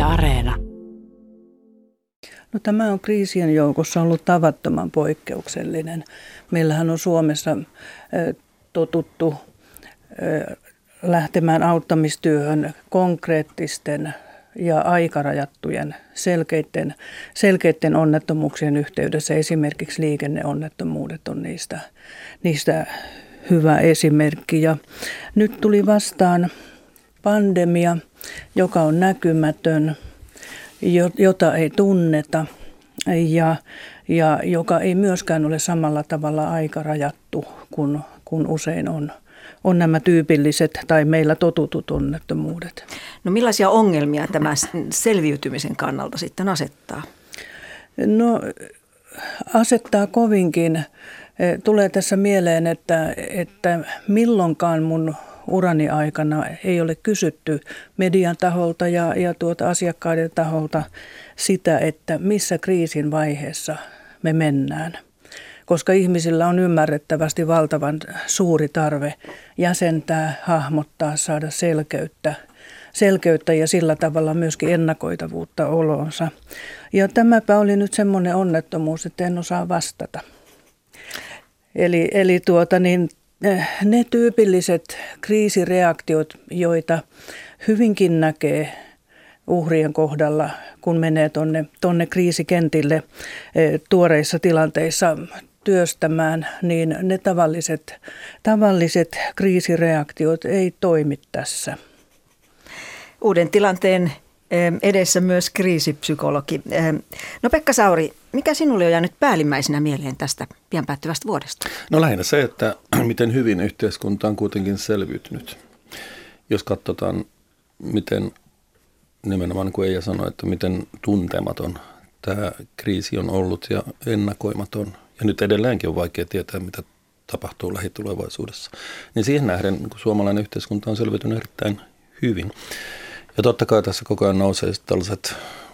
Areena. No, tämä on kriisien joukossa ollut tavattoman poikkeuksellinen. Meillähän on Suomessa totuttu lähtemään auttamistyöhön konkreettisten ja aikarajattujen selkeiden onnettomuuksien yhteydessä. Esimerkiksi liikenneonnettomuudet on niistä hyvä esimerkki. Ja nyt tuli vastaan pandemia, joka on näkymätön, jota ei tunneta ja joka ei myöskään ole samalla tavalla aikarajattu kuin usein on nämä tyypilliset tai meillä totutut onnettomuudet. No, millaisia ongelmia tämä selviytymisen kannalta sitten asettaa? No, asettaa kovinkin. Tulee tässä mieleen, että milloinkaan mun urani aikana ei ole kysytty median taholta ja asiakkaiden taholta sitä, että missä kriisin vaiheessa me mennään. Koska ihmisillä on ymmärrettävästi valtavan suuri tarve jäsentää, hahmottaa, saada selkeyttä ja sillä tavalla myöskin ennakoitavuutta oloonsa. Ja tämäpä oli nyt semmoinen onnettomuus, että en osaa vastata. Eli ne tyypilliset kriisireaktiot, joita hyvinkin näkee uhrien kohdalla, kun menee tonne kriisikentille tuoreissa tilanteissa työstämään, niin ne tavalliset kriisireaktiot ei toimi tässä. Uuden tilanteen edessä myös kriisipsykologi. No, Pekka Sauri, mikä sinulle on jäänyt päällimmäisenä mieleen tästä pian päättyvästä vuodesta? No, lähinnä se, että miten hyvin yhteiskunta on kuitenkin selviytynyt. Jos katsotaan, miten nimenomaan niin kuin Eija sanoi, että miten tuntematon tämä kriisi on ollut ja ennakoimaton. Ja nyt edelleenkin on vaikea tietää, mitä tapahtuu lähitulevaisuudessa. Niin siihen nähden niin suomalainen yhteiskunta on selviytynyt erittäin hyvin. Ja totta kai tässä koko ajan nousee tällaiset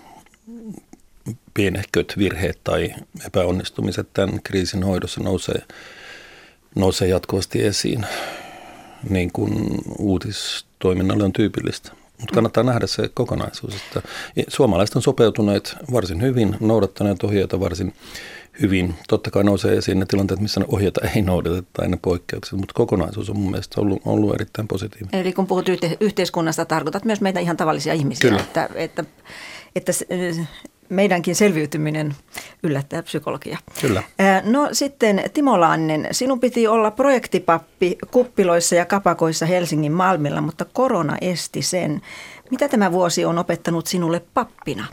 pienehköt virheet tai epäonnistumiset tämän kriisin hoidossa nousee jatkuvasti esiin, niin kuin uutistoiminnalle on tyypillistä. Mutta kannattaa nähdä se kokonaisuus, että suomalaiset on sopeutuneet varsin hyvin, noudattaneet ohjeita varsin hyvin. Totta kai nousee esiin ne tilanteet, missä ne ohjeita ei noudateta tai ne poikkeukset, mutta kokonaisuus on mun mielestä ollut erittäin positiivinen. Eli kun puhut yhteiskunnasta, tarkoitat myös meitä ihan tavallisia ihmisiä, että meidänkin selviytyminen yllättää psykologia. Kyllä. No sitten Timo Laaninen, sinun piti olla projektipappi kuppiloissa ja kapakoissa Helsingin Malmilla, mutta korona esti sen. Mitä tämä vuosi on opettanut sinulle pappina?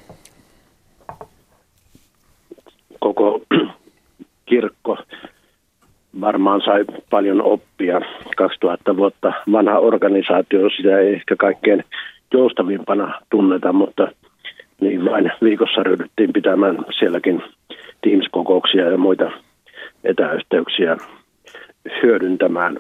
Koko kirkko varmaan sai paljon oppia. 2000 vuotta vanha organisaatio, sitä ei ehkä kaikkein joustavimpana tunneta, mutta niin vain viikossa ryhdyttiin pitämään sielläkin Teams-kokouksia ja muita etäyhteyksiä hyödyntämään.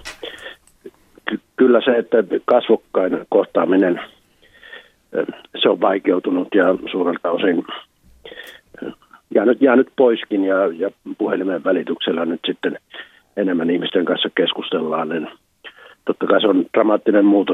Kyllä se, että kasvokkain kohtaaminen, se on vaikeutunut ja suurelta osin jäänyt poiskin ja puhelimen välityksellä nyt sitten enemmän ihmisten kanssa keskustellaan. Niin totta kai se on dramaattinen muutos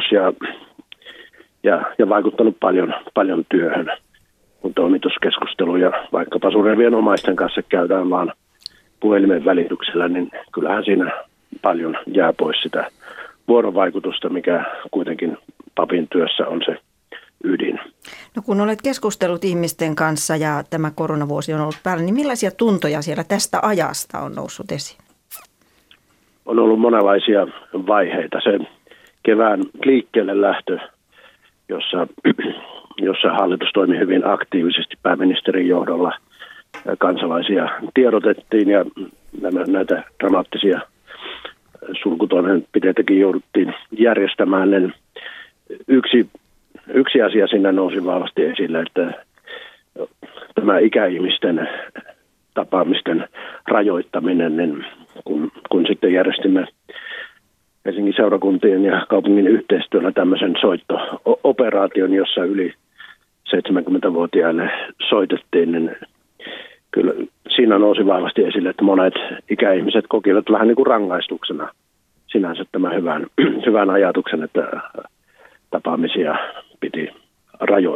ja vaikuttanut paljon työhön, kun toimituskeskusteluja vaikkapa surevien omaisten kanssa käydään vaan puhelimen välityksellä, niin kyllähän siinä paljon jää pois sitä vuorovaikutusta, mikä kuitenkin papin työssä on se ydin. No, kun olet keskustellut ihmisten kanssa ja tämä koronavuosi on ollut päällä, niin millaisia tuntoja siellä tästä ajasta on noussut esiin? On ollut monenlaisia vaiheita. Se kevään liikkeelle lähtö, jossa hallitus toimi hyvin aktiivisesti pääministerin johdolla. Kansalaisia tiedotettiin ja näitä dramaattisia sulkutoimenpiteitäkin jouduttiin järjestämään. Niin yksi asia siinä nousi vahvasti esille, että tämä ikäihmisten tapaamisten rajoittaminen, niin kun sitten järjestimme Helsingin seurakuntien ja kaupungin yhteistyöllä tämmöisen soitto-operaation, jossa yli 70-vuotiaille soitettiin, niin kyllä siinä nousi vahvasti esille, että monet ikäihmiset kokivat vähän niin kuin rangaistuksena sinänsä tämän hyvän ajatuksen, että tapaamisia piti rajoittaa. Se oli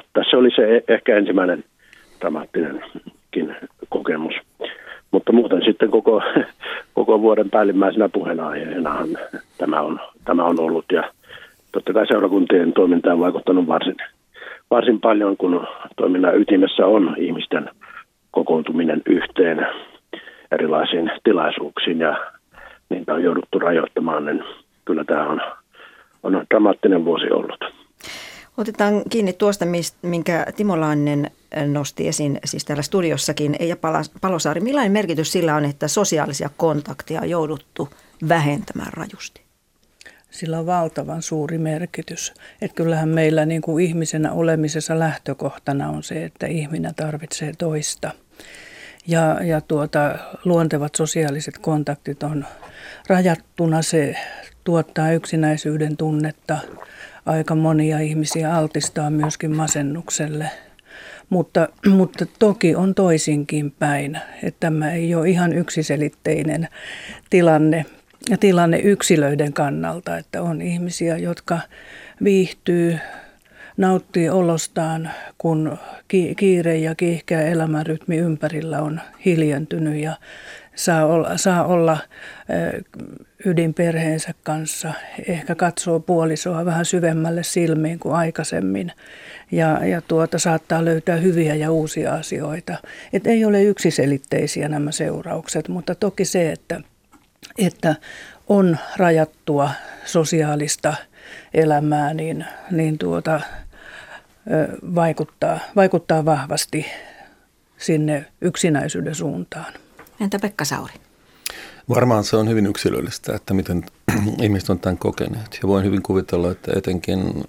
oli se ehkä ensimmäinen dramaattinenkin kokemus. Mutta muuten sitten koko vuoden päällimmäisenä puheenaiheenahan tämä on ollut. Ja totta kai seurakuntien toiminta on vaikuttanut varsin paljon, kun toiminnan ytimessä on ihmisten kokoontuminen yhteen erilaisiin tilaisuuksiin ja niitä on jouduttu rajoittamaan, niin kyllä tämä on dramaattinen vuosi ollut. Otetaan kiinni tuosta, minkä Timo Laaninen nosti esiin siis täällä studiossakin. Eija Palosaari, millainen merkitys sillä on, että sosiaalisia kontakteja on jouduttu vähentämään rajusti? Sillä on valtavan suuri merkitys. Että kyllähän meillä niin kuin ihmisenä olemisessa lähtökohtana on se, että ihminen tarvitsee toista. Ja luontevat sosiaaliset kontaktit on rajattuna. Se tuottaa yksinäisyyden tunnetta. Aika monia ihmisiä altistaa myöskin masennukselle. Mutta toki on toisinkin päin. Että tämä ei ole ihan yksiselitteinen tilanne yksilöiden kannalta, että on ihmisiä, jotka viihtyy, nauttii olostaan, kun kiire ja kiihkeä elämänrytmi ympärillä on hiljentynyt ja saa olla ydinperheensä kanssa, ehkä katsoo puolisoa vähän syvemmälle silmiin kuin aikaisemmin ja saattaa löytää hyviä ja uusia asioita. Et ei ole yksiselitteisiä nämä seuraukset, mutta toki se, että on rajattua sosiaalista elämää, vaikuttaa vahvasti sinne yksinäisyyden suuntaan. Entä Pekka Sauri? Varmaan se on hyvin yksilöllistä, että miten ihmiset on tämän kokeneet. Ja voin hyvin kuvitella, että etenkin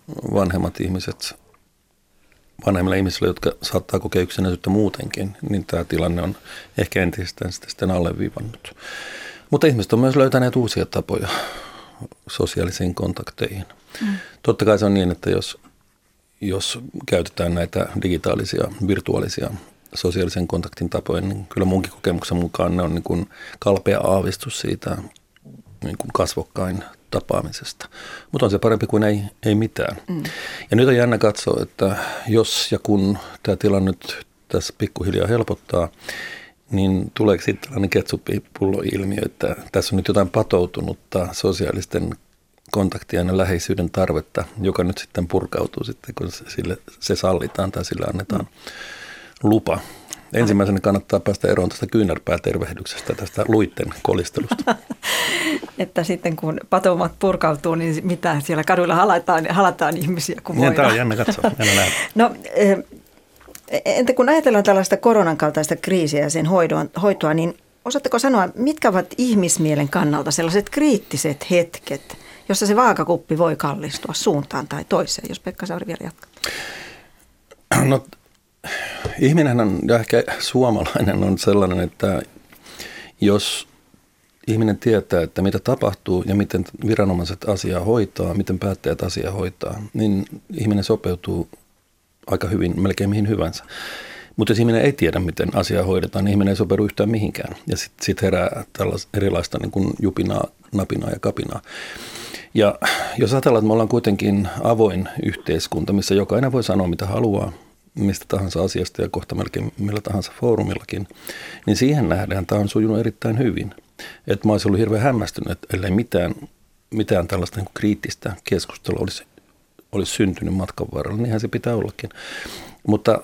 vanhemmilla ihmisillä, jotka saattaa kokea yksinäisyyttä muutenkin, niin tämä tilanne on ehkä entisestään sitten alleviivannut. Mutta ihmiset on myös löytäneet uusia tapoja sosiaalisiin kontakteihin. Totta kai se on niin, että jos käytetään näitä digitaalisia, virtuaalisia sosiaalisen kontaktin tapoja, niin kyllä munkin kokemuksen mukaan ne on niin kuin kalpea aavistus siitä niin kuin kasvokkain tapaamisesta. Mutta on se parempi kuin ei mitään. Ja nyt on jännä katsoa, että jos ja kun tämä tilanne nyt tässä pikkuhiljaa helpottaa, niin tuleeko sitten tällainen ketsuppipullo-ilmiö, että tässä on nyt jotain patoutunutta sosiaalisten kontaktien ja läheisyyden tarvetta, joka nyt sitten purkautuu sitten, kun se sallitaan tai sille annetaan lupa. Ensimmäisenä kannattaa päästä eroon tästä kyynärpäätervehdyksestä, tästä luitten kolistelusta. Että sitten kun patoumat purkautuu, niin mitä siellä kaduilla halataan ihmisiä kuin voidaan. Tämä on jännä katsoa, jännä nähdä. No, entä kun ajatellaan tällaista koronan kaltaista kriisiä ja sen hoitoa, niin osaatteko sanoa, mitkä ovat ihmismielen kannalta sellaiset kriittiset hetket, jossa se vaakakuppi voi kallistua suuntaan tai toiseen, jos Pekka Sauri vielä jatkaa? No, ihminen on, ja ehkä suomalainen on sellainen, että jos ihminen tietää, että mitä tapahtuu ja miten viranomaiset asiaa hoitaa, miten päättäjät asiaa hoitaa, niin ihminen sopeutuu aika hyvin, melkein mihin hyvänsä. Mutta jos ihminen ei tiedä, miten asiaa hoidetaan, niin ihminen ei sopeudu yhtään mihinkään. Ja sitten herää tällaista erilaista niin kuin jupinaa, napinaa ja kapinaa. Ja jos ajatellaan, että me ollaan kuitenkin avoin yhteiskunta, missä jokainen voi sanoa, mitä haluaa, mistä tahansa asiasta ja kohta melkein millä tahansa foorumillakin, niin siihen nähdään tämä on sujunut erittäin hyvin. Että mä olisin ollut hirveän hämmästynyt, ellei mitään tällaista niin kuin kriittistä keskustelua olisi syntynyt matkan varrella. Niinhän se pitää ollakin. Mutta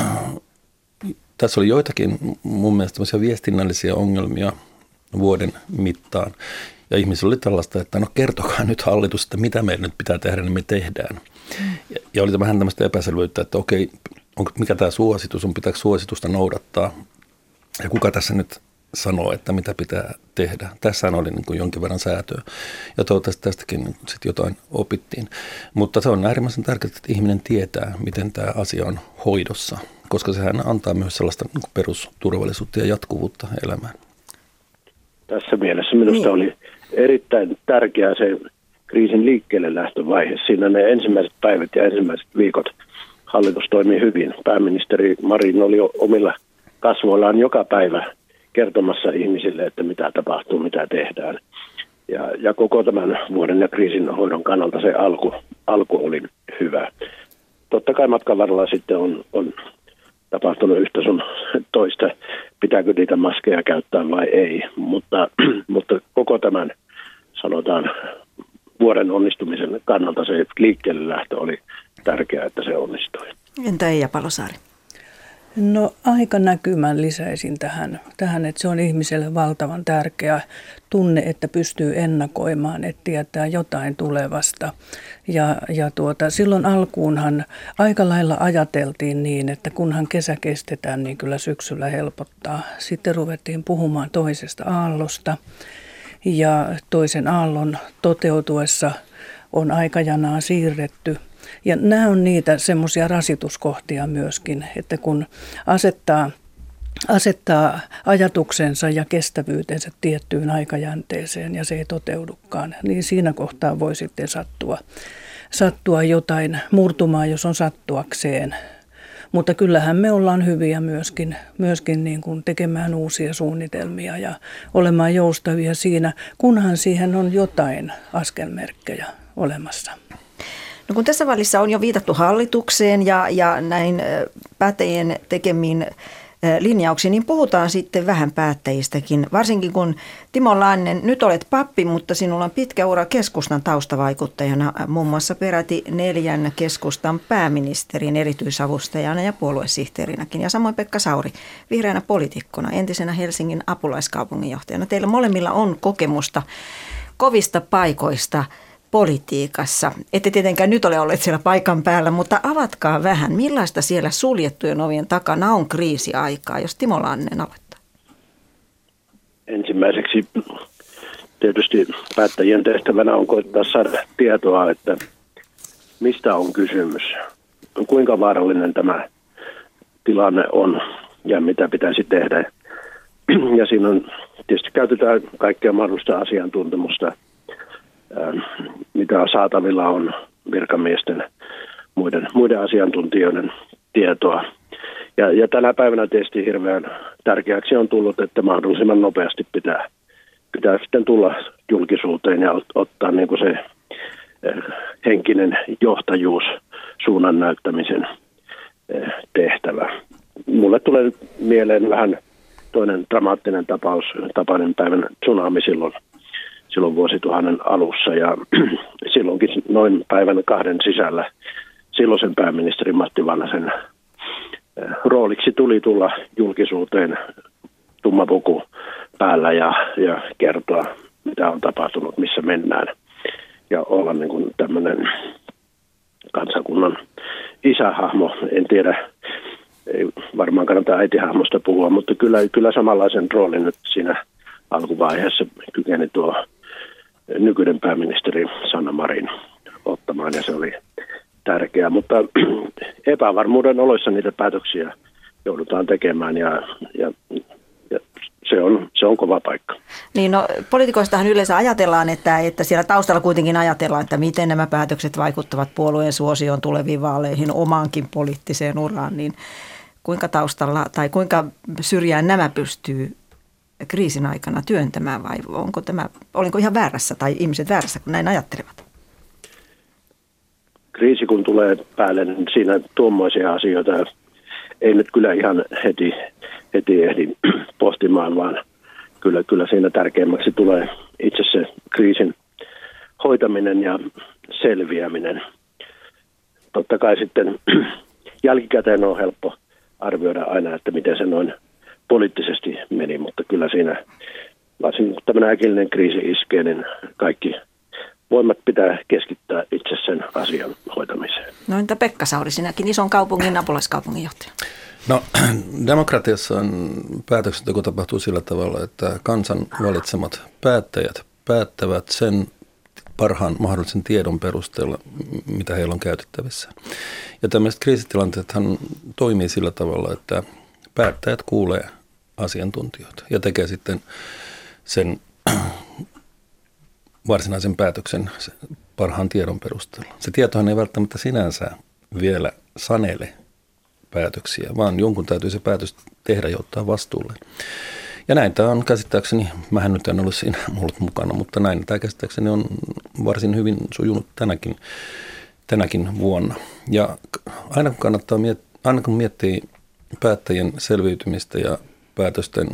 tässä oli joitakin mun mielestä viestinnällisiä ongelmia vuoden mittaan. Ja ihmisillä oli tällaista, että no kertokaa nyt hallitus, että mitä meidän nyt pitää tehdä, niin me tehdään. Ja oli vähän tämmöistä epäselvyyttä, että okei, mikä tämä suositus on, pitääkö suositusta noudattaa. Ja kuka tässä nyt sanoo, että mitä pitää tehdä. Tässähän oli niin kuin jonkin verran säätöä. Ja toivottavasti tästäkin sitten jotain opittiin. Mutta se on äärimmäisen tärkeää, että ihminen tietää, miten tämä asia on hoidossa. Koska sehän antaa myös sellaista niin kuin perusturvallisuutta ja jatkuvuutta elämään. Tässä mielessä minusta oli erittäin tärkeää se kriisin liikkeelle lähtövaihe. Siinä ne ensimmäiset päivät ja ensimmäiset viikot hallitus toimi hyvin. Pääministeri Marin oli omilla kasvoillaan joka päivä kertomassa ihmisille, että mitä tapahtuu, mitä tehdään. Ja koko tämän vuoden ja kriisin hoidon kannalta se alku oli hyvä. totta kai matkan varrella sitten on tapahtunut yhtä sun toista, pitääkö niitä maskeja käyttää vai ei. Mutta koko tämän, sanotaan, vuoden onnistumisen kannalta se liikkeelle lähtö oli tärkeää, että se onnistui. Entä Eija Palosaari? No aika näkymän lisäisin tähän, että se on ihmiselle valtavan tärkeä tunne, että pystyy ennakoimaan, että tietää jotain tulevasta. Ja silloin alkuunhan aika lailla ajateltiin niin, että kunhan kesä kestetään, niin kyllä syksyllä helpottaa. Sitten ruvettiin puhumaan toisesta aallosta ja toisen aallon toteutuessa on aikajanaa siirretty. Ja nämä on niitä semmoisia rasituskohtia myöskin, että kun asettaa ajatuksensa ja kestävyytensä tiettyyn aikajänteeseen ja se ei toteudukaan, niin siinä kohtaa voi sitten sattua jotain murtumaa, jos on sattuakseen. Mutta kyllähän me ollaan hyviä myöskin niin kuin tekemään uusia suunnitelmia ja olemaan joustavia siinä, kunhan siihen on jotain askelmerkkejä olemassa. No kun tässä välissä on jo viitattu hallitukseen ja näin päättäjien tekemiin linjauksiin, niin puhutaan sitten vähän päättäjistäkin. Varsinkin kun Timo Laine, nyt olet pappi, mutta sinulla on pitkä ura keskustan taustavaikuttajana, muun muassa peräti 4 keskustan pääministerin erityisavustajana ja puoluesihteerinäkin. Ja samoin Pekka Sauri, vihreänä poliitikkona, entisenä Helsingin apulaiskaupunginjohtajana. Teillä molemmilla on kokemusta kovista paikoista politiikassa. Ette tietenkään nyt ole olleet siellä paikan päällä, mutta avatkaa vähän, millaista siellä suljettujen ovien takana on kriisiaikaa, jos Timo Laine aloittaa? Ensimmäiseksi tietysti päättäjien tehtävänä on koittaa saada tietoa, että mistä on kysymys, kuinka vaarallinen tämä tilanne on ja mitä pitäisi tehdä. Ja siinä on tietysti käytetään kaikkea mahdollista asiantuntemusta, mitä saatavilla on virkamiesten, muiden asiantuntijoiden tietoa. Ja tänä päivänä tietysti hirveän tärkeäksi on tullut, että mahdollisimman nopeasti pitää sitten tulla julkisuuteen ja ottaa niin kuin se henkinen johtajuus, suunnan näyttämisen tehtävä. Mulle tulee mieleen vähän toinen dramaattinen tapaus, Tapanin päivän tsunami silloin vuosituhannen alussa ja silloinkin noin päivän 2 sisällä silloisen pääministeri Matti Vanhasen rooliksi tuli tulla julkisuuteen tumma puku päällä ja kertoa, mitä on tapahtunut, missä mennään ja olla niin kuin tämmöinen kansakunnan isähahmo. En tiedä, ei varmaan kannata äitihahmosta puhua, mutta kyllä samanlaisen roolin nyt siinä alkuvaiheessa kykeni tuo nykyinen pääministeri Sanna Marin ottamaan ja se oli tärkeää, mutta epävarmuuden oloissa niitä päätöksiä joudutaan tekemään ja se on kova paikka. Niin no, poliitikoistahan yleensä ajatellaan, että siellä taustalla kuitenkin ajatellaan, että miten nämä päätökset vaikuttavat puolueen suosioon tuleviin vaaleihin, omaankin poliittiseen uraan, niin kuinka taustalla tai kuinka syrjään nämä pystyy kriisin aikana työntämään vai olinko ihan väärässä tai ihmiset väärässä, kun näin ajattelevat? Kriisi kun tulee päälle, niin siinä tuommoisia asioita ei nyt kyllä ihan heti ehdi pohtimaan, vaan kyllä siinä tärkeimmäksi tulee itse se kriisin hoitaminen ja selviäminen. Totta kai sitten jälkikäteen on helppo arvioida aina, että miten se noin poliittisesti meni, mutta kyllä siinä varsinkin kun tämmöinen äkillinen kriisi iskee, niin kaikki voimat pitää keskittää itse sen asian hoitamiseen. No entä Pekka Sauri, sinäkin ison kaupungin apulaiskaupunginjohtaja? No demokratiassa on päätöksenteko tapahtuu sillä tavalla, että kansan valitsemat päättäjät päättävät sen parhaan mahdollisen tiedon perusteella, mitä heillä on käytettävissä. Ja tämmöiset kriisitilanteethan toimii sillä tavalla, että päättäjät kuulee asiantuntijoita ja tekee sitten sen varsinaisen päätöksen parhaan tiedon perusteella. Se tietohan ei välttämättä sinänsä vielä sanele päätöksiä, vaan jonkun täytyy se päätös tehdä ja ottaa vastuulle. Ja näin tämä on käsittääkseni, mähän nyt en ollut siinä ollut mukana, mutta näin tämä käsittääkseni on varsin hyvin sujunut tänäkin tänäkin vuonna. Ja aina kun miettii päättäjien selviytymistä ja päätösten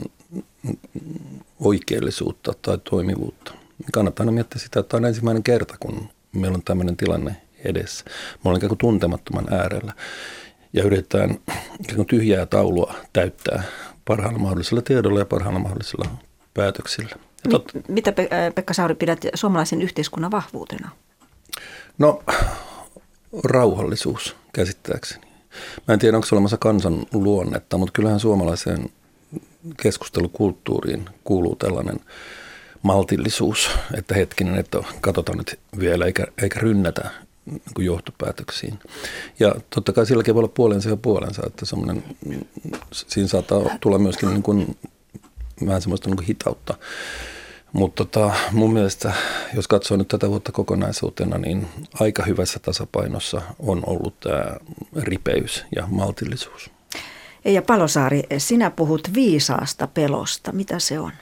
oikeellisuutta tai toimivuutta, niin kannattaa aina miettiä sitä, että on ensimmäinen kerta, kun meillä on tämmöinen tilanne edessä. Me ollaan ikään kuin tuntemattoman äärellä ja yritetään ikään kuin tyhjää taulua täyttää parhaalla mahdollisella tiedolla ja parhaalla mahdollisilla päätöksillä. Mitä Pekka Sauri pidät suomalaisen yhteiskunnan vahvuutena? No, rauhallisuus käsittääkseni. Mä en tiedä, onko se olemassa kansan luonnetta, mutta kyllähän suomalaiseen keskustelukulttuuriin kuuluu tällainen maltillisuus, että hetkinen, että katsotaan nyt vielä eikä rynnätä niin johtopäätöksiin. Ja totta kai silläkin voi olla puolensa ja puolensa, että siinä saattaa tulla myöskin niin kuin, vähän semmoista niin kuin hitautta. Mutta mun mielestä, jos katsoo nyt tätä vuotta kokonaisuutena, niin aika hyvässä tasapainossa on ollut tämä ripeys ja maltillisuus. Eija Palosaari, sinä puhut viisaasta pelosta. Mitä se on?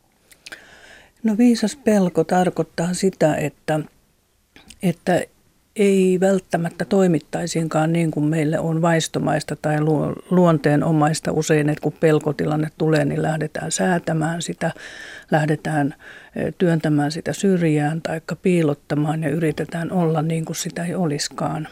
No viisas pelko tarkoittaa sitä, että ei välttämättä toimittaisiinkaan niin kuin meille on vaistomaista tai luonteenomaista usein, että kun pelkotilanne tulee, niin lähdetään säätämään sitä, lähdetään työntämään sitä syrjään tai piilottamaan ja yritetään olla niin kuin sitä ei olisikaan.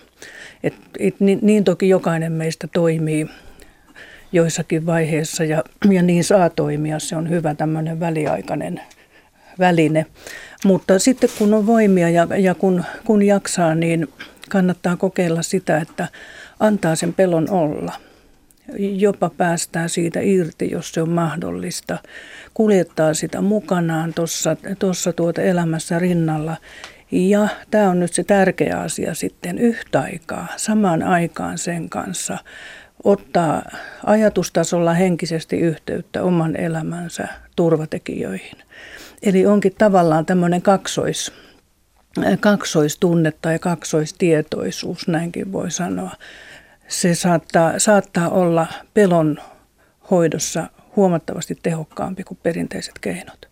Niin toki jokainen meistä toimii joissakin vaiheessa ja niin saa toimia, se on hyvä tämmöinen väliaikainen väline. Mutta sitten kun on voimia ja kun jaksaa, niin kannattaa kokeilla sitä, että antaa sen pelon olla. Jopa päästään siitä irti, jos se on mahdollista. Kuljettaa sitä mukanaan tuossa elämässä rinnalla. Ja tämä on nyt se tärkeä asia sitten yhtä aikaa, samaan aikaan sen kanssa ottaa ajatustasolla henkisesti yhteyttä oman elämänsä turvatekijöihin. Eli onkin tavallaan tämmöinen kaksoistunne tai kaksoistietoisuus, näinkin voi sanoa. Se saattaa olla pelon hoidossa huomattavasti tehokkaampi kuin perinteiset keinot.